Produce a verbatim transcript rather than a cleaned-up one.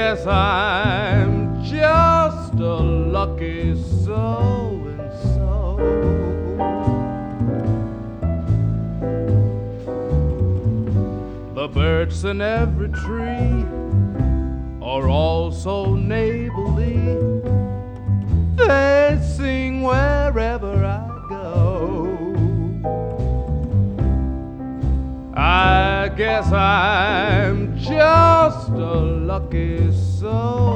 guess I'm just a lucky so and so. The birds in every tree are all so neighborly. They sing wherever I go. I guess I'm just a lucky soul.